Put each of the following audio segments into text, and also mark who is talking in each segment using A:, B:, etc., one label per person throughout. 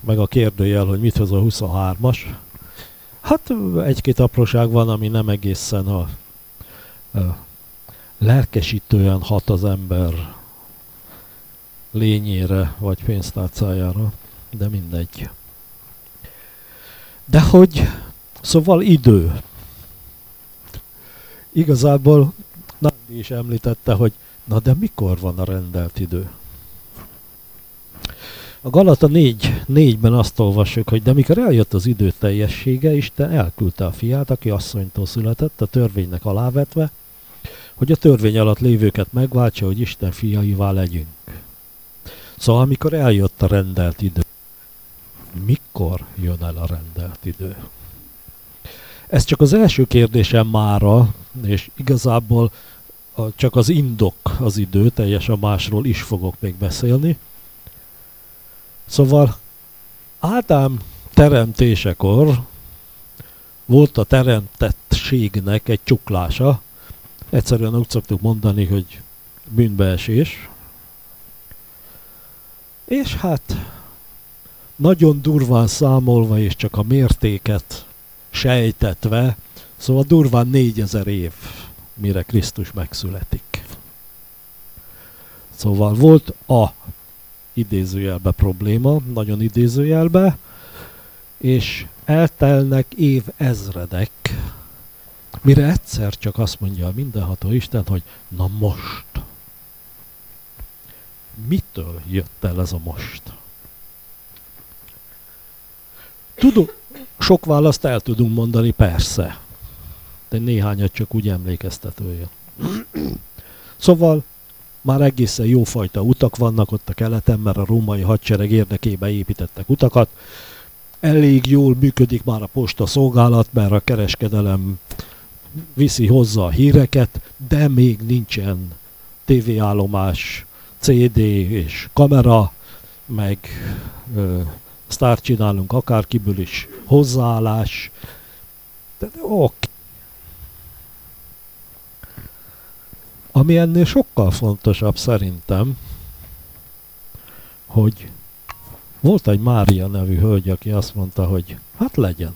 A: meg a kérdőjel, hogy mit hoz a 23-as. Hát egy-két apróság van, ami nem egészen a lelkesítően hat az ember lényére, vagy pénztárcájára, de mindegy. De hogy, szóval idő. Igazából Nandi is említette, hogy na de mikor van a rendelt idő? A Galata 4:4-ben azt olvassuk, hogy de mikor eljött az idő teljessége, Isten elküldte a fiát, aki asszonytól született, a törvénynek alávetve, hogy a törvény alatt lévőket megváltsa, hogy Isten fiaivá legyünk. Szóval amikor eljött a rendelt idő, mikor jön el a rendelt idő? Ez csak az első kérdésem mára, és igazából csak az indok az idő, teljesen másról is fogok még beszélni. Szóval Ádám teremtésekor volt a teremtettségnek egy csuklása. Egyszerűen úgy szoktuk mondani, hogy bűnbeesés. És hát nagyon durván számolva és csak a mértéket sejtetve, szóval durván 4000 év, mire Krisztus megszületik. Szóval volt a idézőjelbe probléma, nagyon idézőjelbe, és eltelnek évezredek, mire egyszer csak azt mondja a mindenható Isten, hogy na most. Mitől jött el ez a most? Sok választ el tudunk mondani, persze, de néhányat csak úgy emlékeztetője. Szóval már egészen jófajta utak vannak ott a keleten, mert a római hadsereg érdekében építettek utakat. Elég jól működik már a posta szolgálat, mert a kereskedelem viszi hozzá a híreket, de még nincsen tévéállomás, CD és kamera, meg sztárt csinálunk akárkiből is, hozzáállás. Oké. Ami ennél sokkal fontosabb szerintem, hogy volt egy Mária nevű hölgy, aki azt mondta, hogy hát legyen.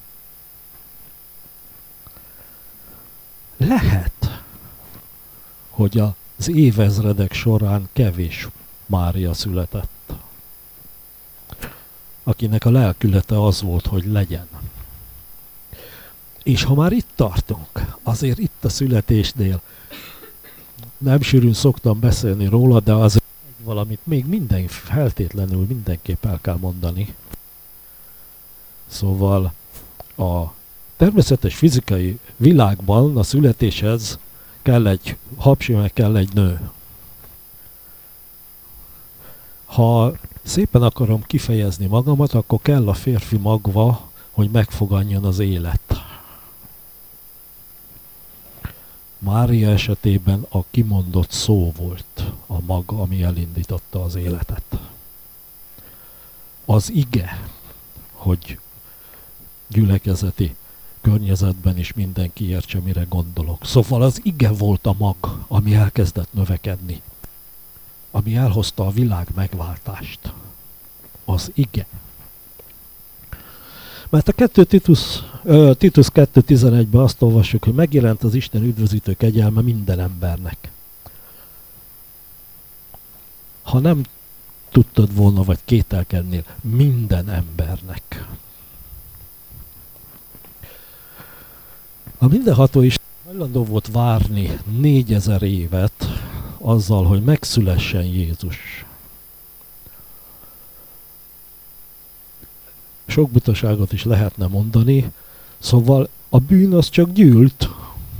A: Lehet, hogy az évezredek során kevés Mária született, akinek a lelkülete az volt, hogy legyen. És ha már itt tartunk, azért itt a születésnél nem sűrűn szoktam beszélni róla, de azért valamit még feltétlenül mindenképp el kell mondani. Szóval a természetes fizikai világban a születéshez kell egy hapsi, meg kell egy nő. Ha szépen akarom kifejezni magamat, akkor kell a férfi magva, hogy megfoganjon az élet. Mária esetében a kimondott szó volt a mag, ami elindította az életet. Az ige, hogy gyülekezeti környezetben is mindenki értse, mire gondolok. Szóval az ige volt a mag, ami elkezdett növekedni, ami elhozta a világ megváltást. Az ige. Mert a Titus 2.11-ben azt olvassuk, hogy megjelent az Isten üdvözítő kegyelme minden embernek. Ha nem tudtad volna, vagy kételkednél, minden embernek. A mindenható is hajlandó volt várni 4000 évet azzal, hogy megszülessen Jézus. Sok butaságot is lehetne mondani, szóval a bűn az csak gyűlt,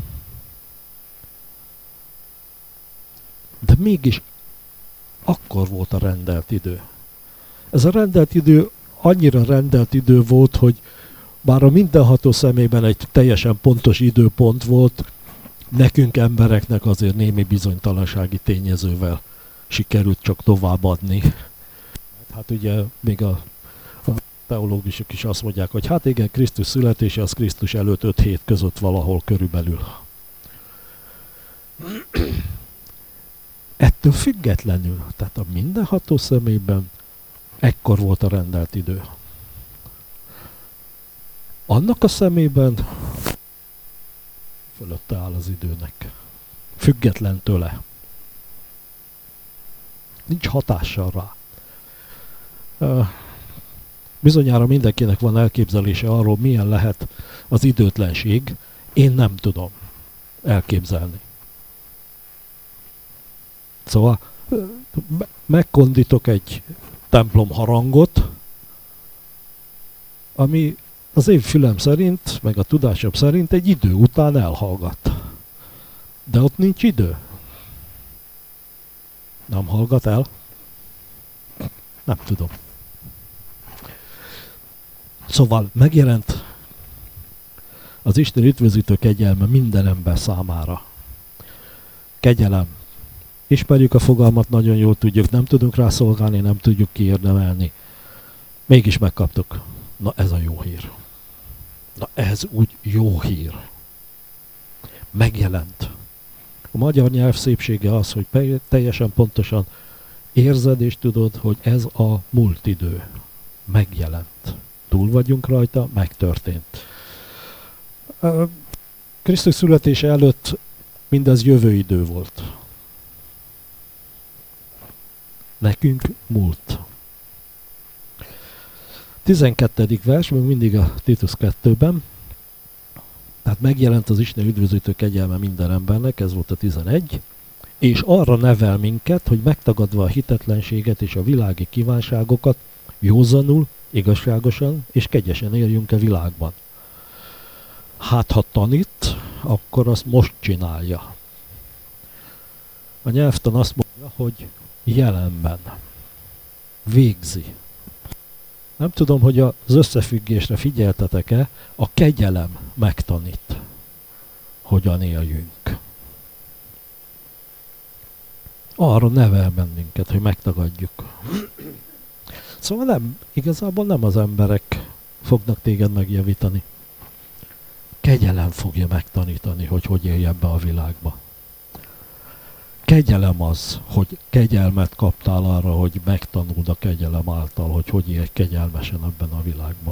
A: de mégis akkor volt a rendelt idő. Ez a rendelt idő annyira rendelt idő volt, hogy bár a mindenható szemében egy teljesen pontos időpont volt, nekünk embereknek azért némi bizonytalansági tényezővel sikerült csak továbbadni. Hát ugye még a teológusok is azt mondják, hogy hát igen, Krisztus születése az Krisztus előtt 5 hét között valahol körülbelül. Ettől függetlenül, tehát a mindenható szemében Ekkor volt a rendelt idő. Annak a szemében fölötte áll az időnek. Független tőle. Nincs hatással rá. Bizonyára mindenkinek van elképzelése arról, milyen lehet az időtlenség. Én nem tudom elképzelni. Szóval megkondítok egy templom harangot, ami az én fülem szerint, meg a tudásom szerint egy idő után elhallgat. De ott nincs idő. Nem hallgat el? Nem tudom. Szóval megjelent az Isten üdvözítő kegyelme minden ember számára. Kegyelem. Ismerjük a fogalmat, nagyon jól tudjuk, nem tudunk rá szolgálni, nem tudjuk kiérdemelni. Mégis megkaptuk. Na ez a jó hír. Na ez úgy jó hír. Megjelent. A magyar nyelv szépsége az, hogy teljesen pontosan érzed és tudod, hogy ez a múlt idő. Megjelent. Túl vagyunk rajta, megtörtént. Krisztus születése előtt mindez jövő idő volt. Nekünk múlt. 12. vers, még mindig a Titus 2-ben. Tehát megjelent az Isten üdvözítő kegyelme minden embernek, ez volt a 11. És arra nevel minket, hogy megtagadva a hitetlenséget és a világi kívánságokat, józanul, igazságosan és kegyesen éljünk a világban. Hát ha tanít, akkor azt most csinálja. A nyelvtan azt mondja, hogy jelenben. Végzi. Nem tudom, hogy az összefüggésre figyeltetek-e, a kegyelem megtanít, hogyan éljünk. Arra nevel bennünket, hogy megtagadjuk. Szóval igazából nem az emberek fognak téged megjavítani. Kegyelem fogja megtanítani, hogy élj ebbe a világba. Kegyelem az, hogy kegyelmet kaptál arra, hogy megtanuld a kegyelem által, hogy élj kegyelmesen ebben a világban.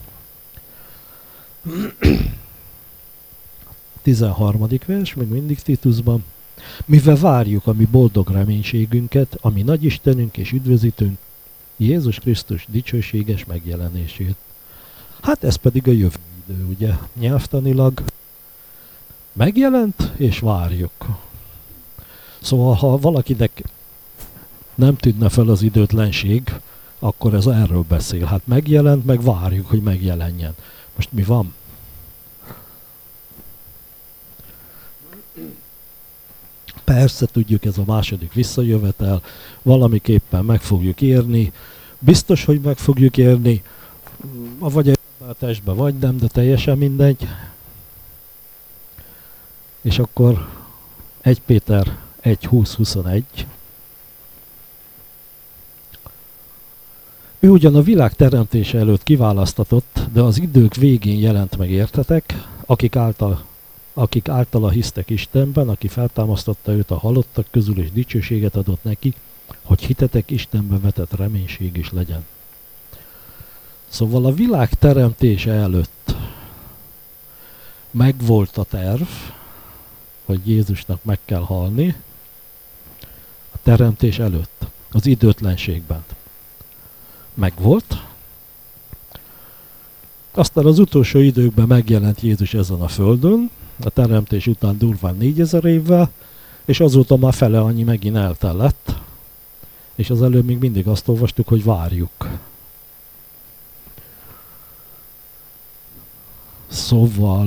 A: 13. vers, még mindig Titusban. Mivel várjuk a mi boldog reménységünket, ami nagyistenünk és üdvözítőnk, Jézus Krisztus dicsőséges megjelenését. Hát ez pedig a jövő idő, ugye? Nyelvtanilag megjelent, és várjuk. Szóval, ha valakinek nem tűnne fel az időtlenség, akkor ez erről beszél. Hát megjelent, meg várjuk, hogy megjelenjen. Most mi van? Persze tudjuk, ez a második visszajövetel, valamiképpen meg fogjuk érni. Biztos, hogy meg fogjuk érni, vagy egy testbe, vagy nem, de teljesen mindegy. És akkor 1 Péter 1:20-21. Ő ugyan a világ teremtése előtt kiválasztatott, de az idők végén jelent meg, értetek, akik általa hisztek Istenben, aki feltámasztotta őt a halottak közül, és dicsőséget adott neki, hogy hitetek Istenbe vetett reménység is legyen. Szóval a világ teremtése előtt megvolt a terv, hogy Jézusnak meg kell halni, a teremtés előtt, az időtlenségben. Megvolt. Aztán az utolsó időkben megjelent Jézus ezen a földön, a teremtés után durván 4000 évvel, és azóta már fele annyi megint eltellett, és az előbb még mindig azt olvastuk, hogy várjuk. Szóval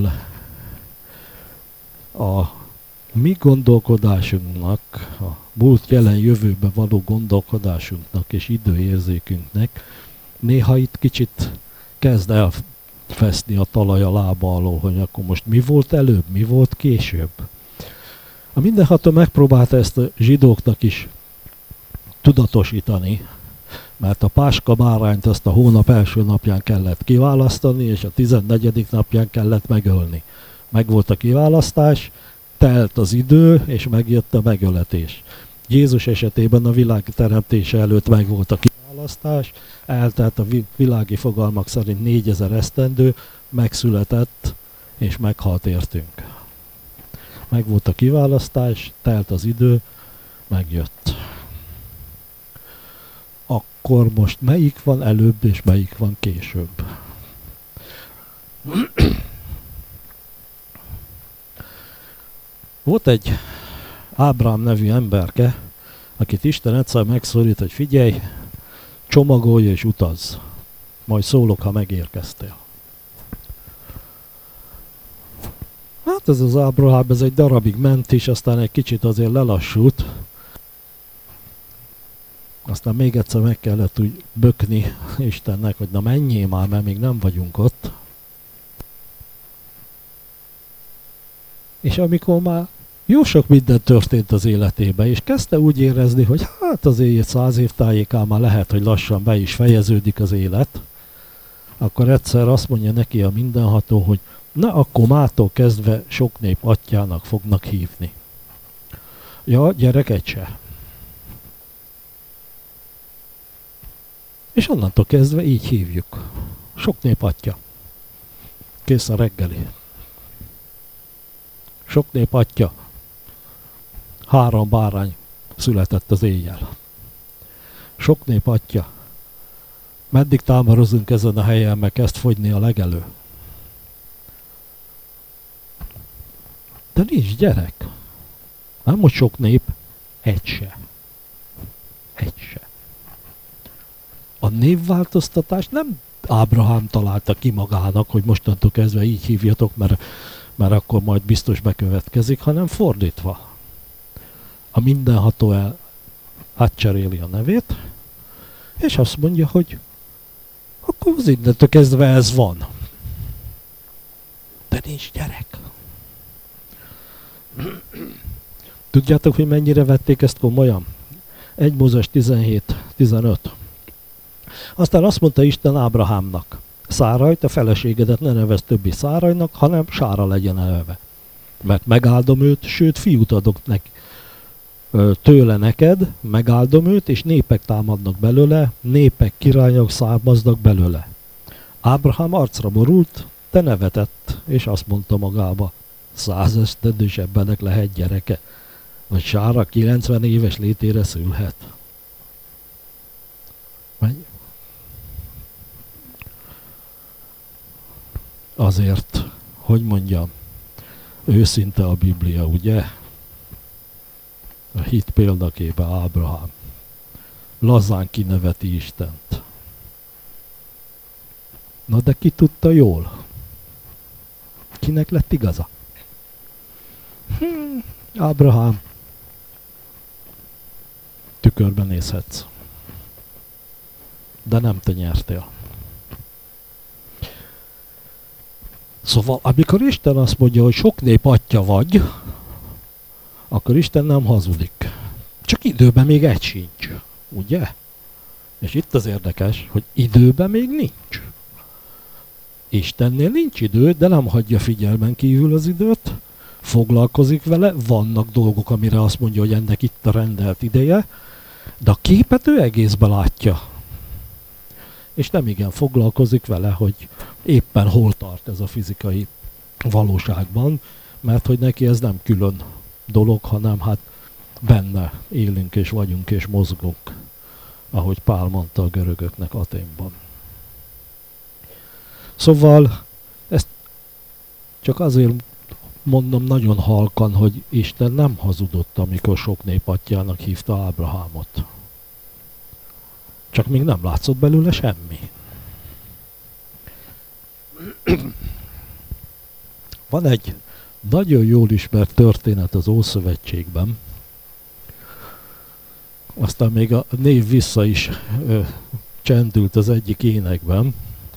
A: a mi gondolkodásunknak, a múlt, jelen, jövőbe való gondolkodásunknak és időérzékünknek néha itt kicsit kezd elfeszni a talaj a lába alól, hogy akkor most mi volt előbb, mi volt később. A mindenható megpróbálta ezt a zsidóknak is tudatosítani, mert a páska bárányt azt a hónap első napján kellett kiválasztani, és a 14. napján kellett megölni. Megvolt a kiválasztás, telt az idő, és megjött a megöletés. Jézus esetében a világ teremtése előtt megvolt a kiválasztás, kiválasztás, eltelt a világi fogalmak szerint 4000 esztendő, megszületett és meghalt értünk. Megvolt a kiválasztás, telt az idő, megjött. Akkor most melyik van előbb és melyik van később? Volt egy Ábrám nevű emberke, akit Isten egyszer megszólít, hogy figyelj, csomagolj és utazz. Majd szólok, ha megérkeztél. Hát ez az Ábrahám, ez egy darabig ment is, aztán egy kicsit azért lelassult. Aztán még egyszer meg kellett úgy bökni Istennek, hogy na menjél már, mert még nem vagyunk ott. És amikor már jó sok minden történt az életében, és kezdte úgy érezni, hogy hát azért 100 év tájékán már lehet, hogy lassan be is fejeződik az élet, akkor egyszer azt mondja neki a mindenható, hogy na akkor mától kezdve sok nép atyának fognak hívni. Ja, gyerek, egy se. És onnantól kezdve így hívjuk. Sok nép atya. Kész a reggeli. Sok nép atya. 3 bárány született az éjjel. Sok nép atya. Meddig táborozunk ezen a helyen, meg kezd fogyni a legelő. De nincs gyerek. Nem, hogy sok nép, egy se. Egy se. A névváltoztatást nem Ábrahám találta ki magának, hogy mostantól kezdve így hívjatok, mert akkor majd biztos bekövetkezik, hanem fordítva. A mindenható átcseréli a nevét, és azt mondja, hogy akkor az innentől kezdve ez van. De nincs gyerek. Tudjátok, hogy mennyire vették ezt komolyan? 1 Mózes 17-15. Aztán azt mondta Isten Ábrahámnak, Száraj, te feleségedet ne nevezd többi Szárajnak, hanem Sára legyen neve. Mert megáldom őt, sőt fiút adok neki. Tőle neked, megáldom őt, és népek támadnak belőle, népek, királyok származnak belőle. Ábrahám arcra borult, de nevetett, és azt mondta magába, 100 esztendős embernek lehet gyereke, vagy Sára 90 éves létére szülhet. Azért, hogy mondjam, őszinte a Biblia, ugye? A hit példaképe Ábrahám. Lazán kineveti Istent. Na de ki tudta jól? Kinek lett igaza? Ábrahám. Tükörben nézhetsz. De nem te nyertél. Szóval, amikor Isten azt mondja, hogy sok nép atya vagy, akkor Isten nem hazudik. Csak időben még egy sincs, ugye? És itt az érdekes, hogy időben még nincs. Istennél nincs idő, de nem hagyja figyelmen kívül az időt, foglalkozik vele, vannak dolgok, amire azt mondja, hogy ennek itt a rendelt ideje, de a képet ő egészben látja. És nem igen foglalkozik vele, hogy éppen hol tart ez a fizikai valóságban, mert hogy neki ez nem külön dolog, hanem hát benne élünk és vagyunk és mozgunk, ahogy Pál mondta a görögöknek Athénban. Szóval ezt csak azért mondom nagyon halkan, hogy Isten nem hazudott, amikor sok nép atyának hívta Ábrahámot. Csak még nem látszott belőle semmi. Van egy nagyon jól ismert történet az Ószövetségben, aztán még a név vissza is csendült az egyik énekben.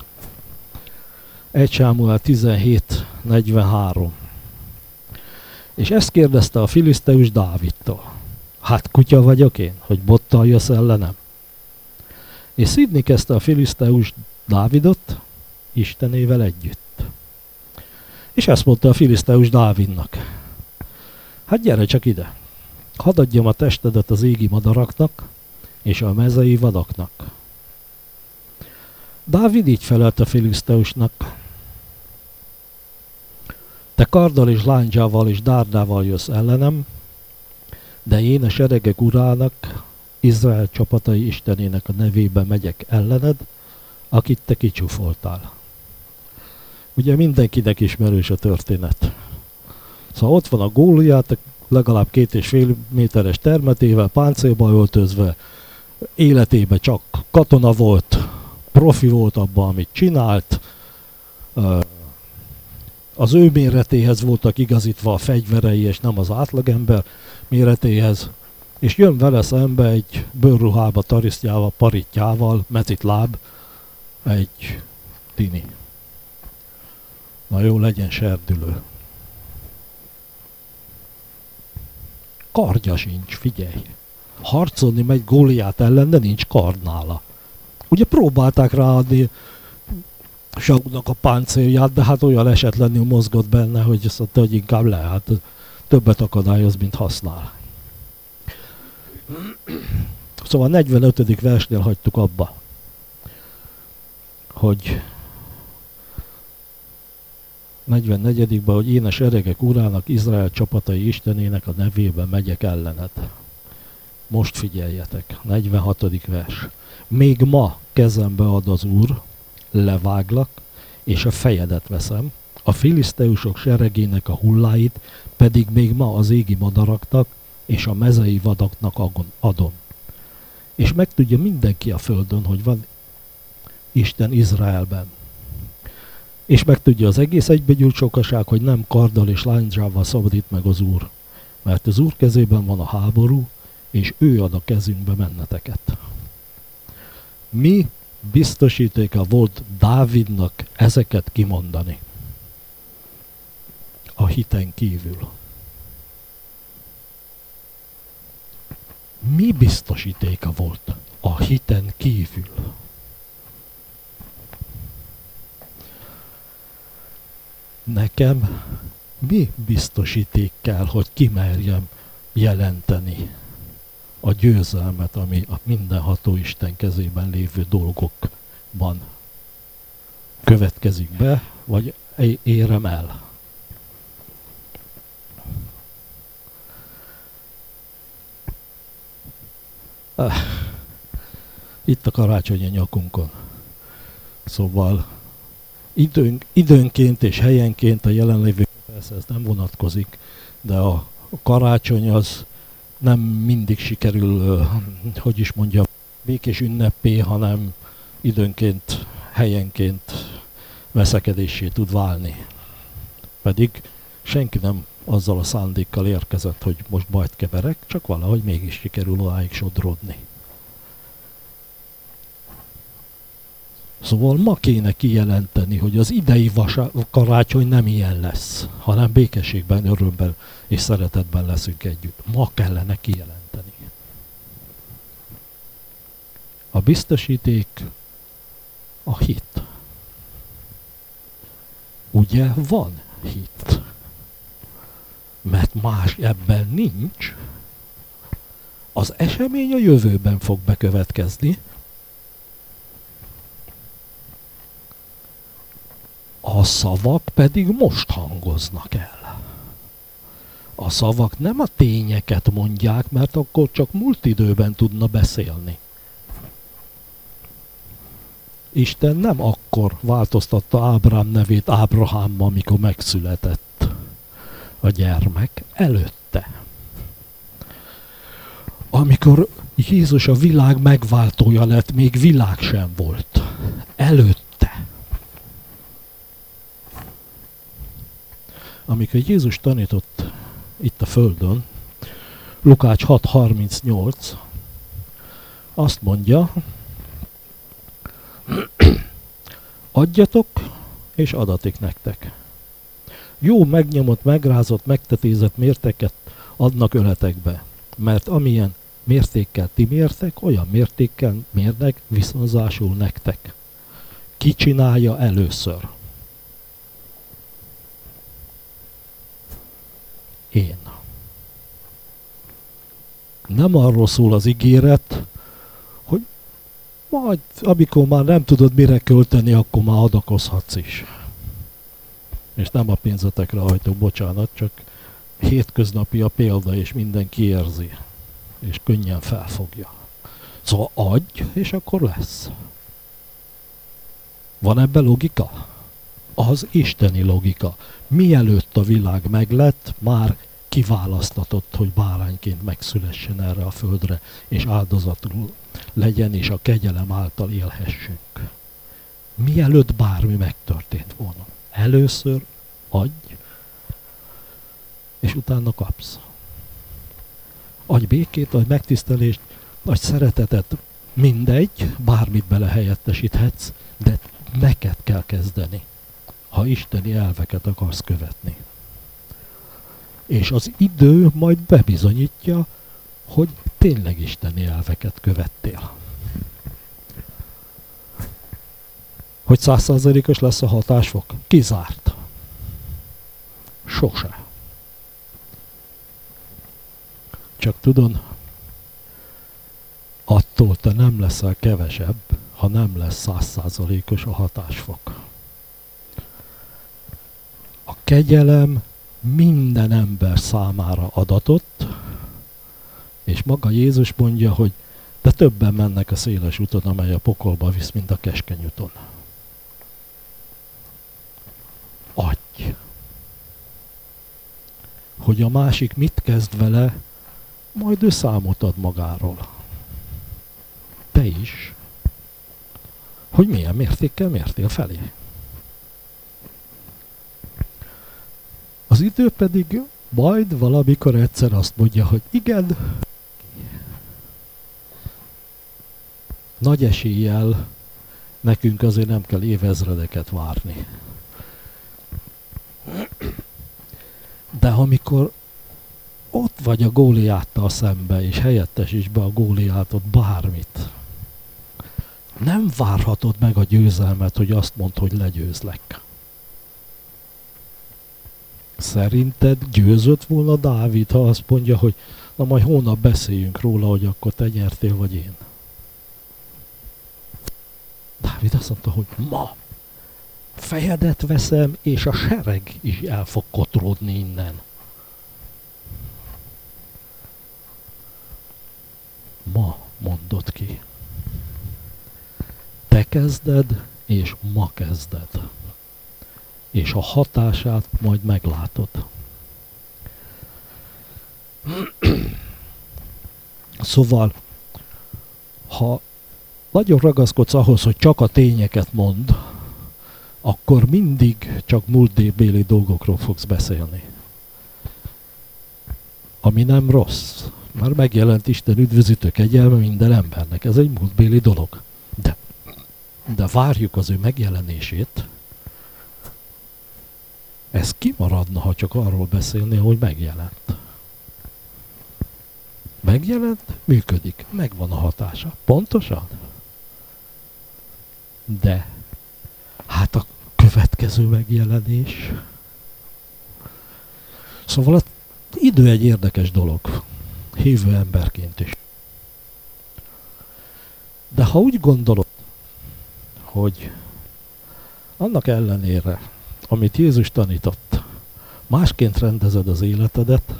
A: 1 Sámuel 17:43. És ezt kérdezte a filiszteus Dávidtól. Hát kutya vagyok én, hogy bottal jössz ellenem? És szidni kezdte a filiszteus Dávidot Istenével együtt. És ezt mondta a filiszteus Dávidnak. Hát gyere csak ide. Hadd adjam a testedet az égi madaraknak és a mezei vadaknak. Dávid így felelt a filiszteusnak: te karddal és lándzsával és dárdával jössz ellenem, de én a seregek urának, Izrael csapatai istenének a nevében megyek ellened, akit te kicsúfoltál. Ugye mindenkinek ismerős a történet. Szóval ott van a Góliát, legalább 2,5 méteres termetével, páncélba öltözve, életében csak katona volt, profi volt abban, amit csinált, az ő méretéhez voltak igazítva a fegyverei, és nem az átlagember méretéhez, és jön vele szembe egy bőrruhába, tarisztjával, parittyával, mecitláb, egy tini. Na jó, legyen serdülő. Kardja sincs, figyelj. Harcolni megy Góliát ellen, de nincs kard nála. Ugye próbálták ráadni Saulnak a páncélját, de hát olyan esetlenül mozgott benne, hogy azt mondta, hogy inkább lehet. Többet akadályoz, mint használ. Szóval a 45. versnél hagytuk abba, hogy 44-ben, hogy én a seregek urának, Izrael csapatai istenének a nevében megyek ellened. Most figyeljetek, 46. vers. Még ma kezembe ad az Úr, leváglak, és a fejedet veszem, a filiszteusok seregének a hulláit pedig még ma az égi madaraknak és a mezei vadaknak adom. És megtudja mindenki a földön, hogy van Isten Izraelben. És megtudja az egész egybegyűlt sokaság, hogy nem karddal és lándzsával szabadít meg az Úr. Mert az Úr kezében van a háború, és ő ad a kezünkbe menneteket. Mi biztosítéka volt Dávidnak ezeket kimondani? A hiten kívül. Mi biztosítéka volt a hiten kívül? Nekem mi biztosíték kell, hogy kimerjem jelenteni a győzelmet, ami a mindenható Isten kezében lévő dolgokban következik be, vagy érem el? Itt a karácsony a nyakunkon. Szóval időnként és helyenként a jelenlévő, persze ez nem vonatkozik, de a karácsony az nem mindig sikerül, hogy is mondjam, békés ünnepé, hanem időnként, helyenként veszekedéssé tud válni. Pedig senki nem azzal a szándékkal érkezett, hogy most bajt keverek, csak valahogy mégis sikerül odáig sodródni. Szóval ma kéne kijelenteni, hogy az idei karácsony nem ilyen lesz, hanem békességben, örömben és szeretetben leszünk együtt. Ma kellene kijelenteni. A biztosíték a hit. Ugye van hit? Mert más ebben nincs. Az esemény a jövőben fog bekövetkezni. A szavak pedig most hangoznak el. A szavak nem a tényeket mondják, mert akkor csak múlt időben tudna beszélni. Isten nem akkor változtatta Ábrám nevét Ábrahámmal, amikor megszületett a gyermek, előtte. Amikor Jézus a világ megváltója lett, még világ sem volt. Előtte. Amikor Jézus tanított itt a földön, Lukács 6:38, azt mondja, adjatok, és adatik nektek. Jó megnyomott, megrázott, megtetézett mérteket adnak öletekbe, mert amilyen mértékkel ti mértek, olyan mértékkel mérnek, viszonzásul nektek. Ki csinálja először? Én. Nem arról szól az ígéret, hogy majd amikor már nem tudod mire költeni, akkor már adakozhatsz is. És nem a pénzetekre hajtok, bocsánat, csak hétköznapi a példa, és mindenki érzi. És könnyen felfogja. Szóval adj, és akkor lesz. Van ebben logika? Az isteni logika. Mielőtt a világ meglett, már kiválasztatott, hogy bárányként megszülessen erre a földre, és áldozatul legyen, és a kegyelem által élhessünk. Mielőtt bármi megtörtént volna. Először adj, és utána kapsz. Adj békét, adj megtisztelést, adj szeretetet, mindegy, bármit belehelyettesíthetsz, de neked kell kezdeni, ha isteni elveket akarsz követni. És az idő majd bebizonyítja, hogy tényleg isteni elveket követtél. Hogy 100%-os lesz a hatásfok? Kizárt. Sose. Csak tudod, attól te nem leszel kevesebb, ha nem lesz 100%-os a hatásfok. A kegyelem minden ember számára adatott, és maga Jézus mondja, hogy de többen mennek a széles úton, amely a pokolba visz, mint a keskeny úton. Adj! Hogy a másik mit kezd vele, majd ő számot ad magáról. Te is. Hogy milyen mértékkel mértél felé. Az idő pedig majd valamikor egyszer azt mondja, hogy igen, nagy eséllyel nekünk azért nem kell évezredeket várni. De amikor ott vagy a Góliáttal szembe, és helyettesíts be a Góliátot bármit, nem várhatod meg a győzelmet, hogy azt mondd, hogy legyőzlek. Szerinted győzött volna Dávid, ha azt mondja, hogy na majd hónap beszéljünk róla, hogy akkor te nyertél, vagy én? Dávid azt mondta, hogy ma fejedet veszem, és a sereg is el fog kotródni innen. Ma mondott ki. Te kezded, és ma kezded. És a hatását majd meglátod. Szóval, ha nagyon ragaszkodsz ahhoz, hogy csak a tényeket mondd, akkor mindig csak múltbéli dolgokról fogsz beszélni. Ami nem rossz. Már megjelent Isten üdvözítő kegyelme minden embernek. Ez egy múltbéli dolog. De várjuk az ő megjelenését. Ez kimaradna, ha csak arról beszélné, hogy megjelent. Megjelent, működik, megvan a hatása. Pontosan? De hát a következő megjelenés. Szóval az idő egy érdekes dolog. Hívő emberként is. De ha úgy gondolod, hogy annak ellenére, amit Jézus tanított, másként rendezed az életedet,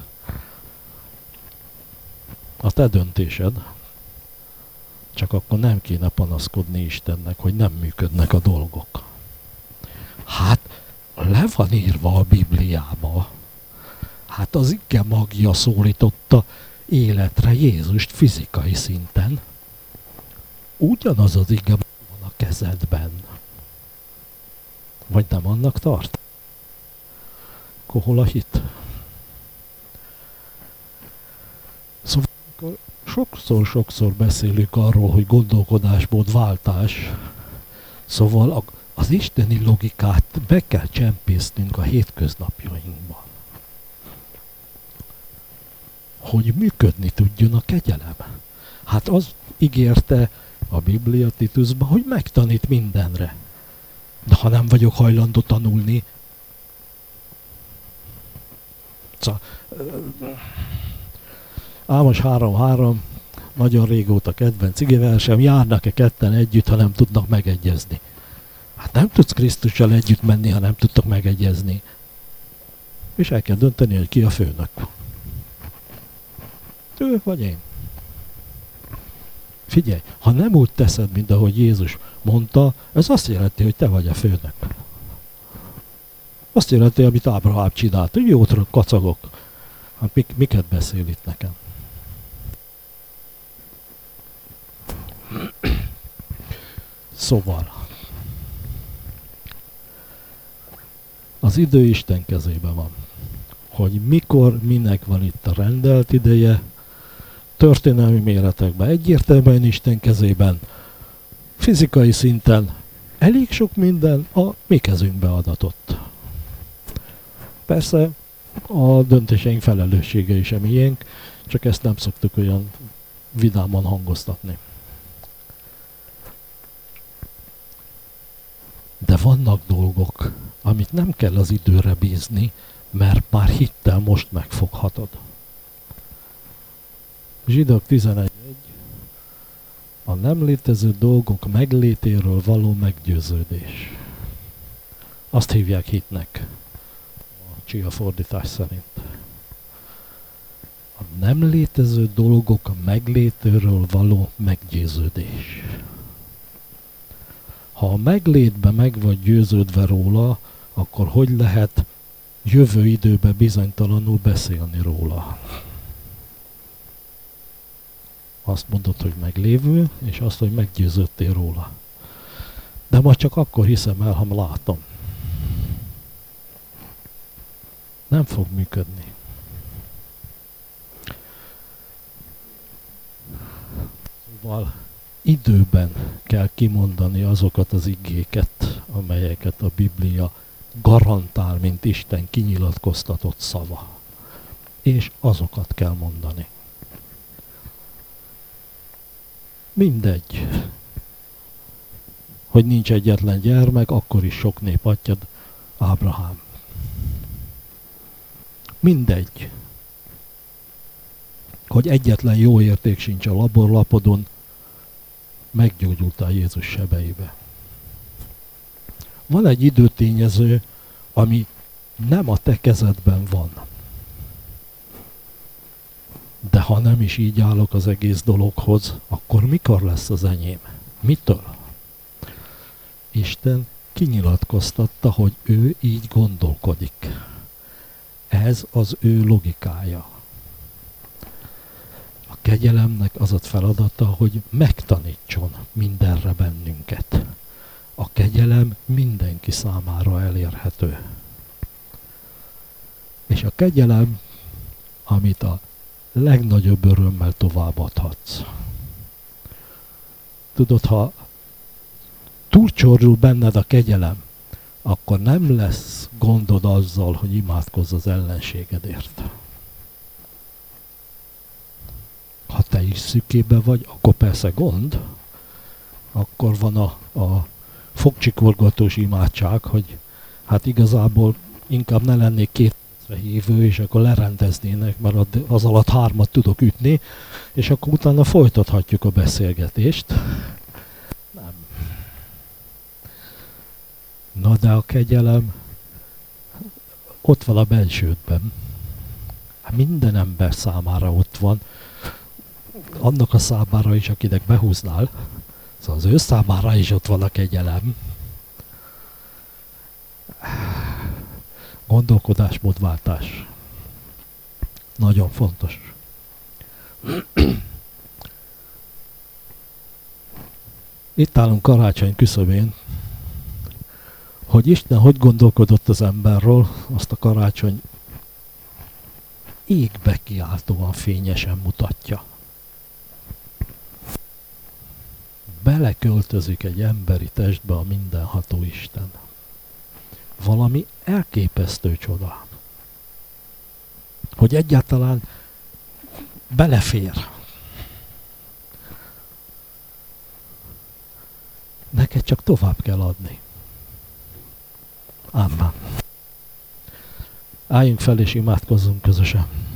A: a te döntésed, csak akkor nem kéne panaszkodni Istennek, hogy nem működnek a dolgok. Hát, le van írva a Bibliába. Hát az ige magja szólította életre Jézust fizikai szinten. Ugyanaz az ige van a kezedben. Vagy nem annak tart? Akkor hol a hit? Szóval sokszor beszélünk arról, hogy gondolkodásmódváltás. Szóval az isteni logikát be kell csempésznünk a hétköznapjainkba. Hogy működni tudjon a kegyelem. Hát az ígérte a Biblia Titusban, hogy megtanít mindenre. De ha nem vagyok hajlandó tanulni, Ámos 3.3, nagyon régóta kedvenc igeversem, járnak-e ketten együtt, ha nem tudnak megegyezni? Hát nem tudsz Krisztussal együtt menni, ha nem tudtok megegyezni. És el kell dönteni, hogy ki a főnök. Ő vagy én. Figyelj, ha nem úgy teszed, mint ahogy Jézus mondta, ez azt jelenti, hogy te vagy a főnök. Azt jelenti, amit Ábrahám csinált, hogy jótra kacagok. Hát miket beszél itt nekem? Szóval, az idő Isten kezében van. Hogy mikor, minek van itt a rendelt ideje, történelmi méretekben egyértelműen Isten kezében, fizikai szinten elég sok minden a mi kezünkbe adatott. Persze a döntéseink felelőssége is a miénk, csak ezt nem szoktuk olyan vidáman hangoztatni. De vannak dolgok, amit nem kell az időre bízni, mert már hittel most megfoghatod. Zsidók 11.1. A nem létező dolgok meglétéről való meggyőződés. Azt hívják hitnek. A Csia fordítás szerint. A nem létező dolgok meglétéről való meggyőződés. Ha a meglétbe meg vagy győződve róla, akkor hogy lehet jövő időben bizonytalanul beszélni róla? Azt mondod, hogy meglévő, és azt, hogy meggyőződtél róla. De ma csak akkor hiszem el, ha látom. Nem fog működni. Szóval időben kell kimondani azokat az igéket, amelyeket a Biblia garantál, mint Isten kinyilatkoztatott szava. És azokat kell mondani. Mindegy, hogy nincs egyetlen gyermek, akkor is sok nép atyad Ábrahám. Mindegy, hogy egyetlen jó érték sincs a laborlapodon, meggyógyultál Jézus sebeibe. Van egy időtényező, ami nem a te kezedben van. De ha nem is így állok az egész dologhoz, akkor mikor lesz az enyém? Mitől? Isten kinyilatkoztatta, hogy ő így gondolkodik. Ez az ő logikája. A kegyelemnek az a feladata, hogy megtanítson mindenre bennünket. A kegyelem mindenki számára elérhető. És a kegyelem, amit a legnagyobb örömmel továbbadhatsz. Tudod, ha túlcsorul benned a kegyelem, akkor nem lesz gondod azzal, hogy imádkozz az ellenségedért. Ha te is szükébe vagy, akkor persze gond, akkor van a fogcsikorgatós imádság, hogy hát igazából inkább ne lennék 2 hívő, és akkor lerendeznének, mert az alatt 3 tudok ütni, és akkor utána folytathatjuk a beszélgetést. Nem. Na de a kegyelem ott van a bensődben. Hát minden ember számára ott van. Annak a számára is, akinek behúznál. Szóval az ő számára is ott van a kegyelem. Gondolkodásmódváltás. Nagyon fontos. Itt állunk karácsony küszöbén, hogy Isten hogy gondolkodott az emberről, azt a karácsony égbe kiáltóan fényesen mutatja. Beleköltözik egy emberi testbe a mindenható Isten. Valami elképesztő csoda. Hogy egyáltalán belefér. Neked csak tovább kell adni. Amen. Álljunk fel és imádkozzunk közösen.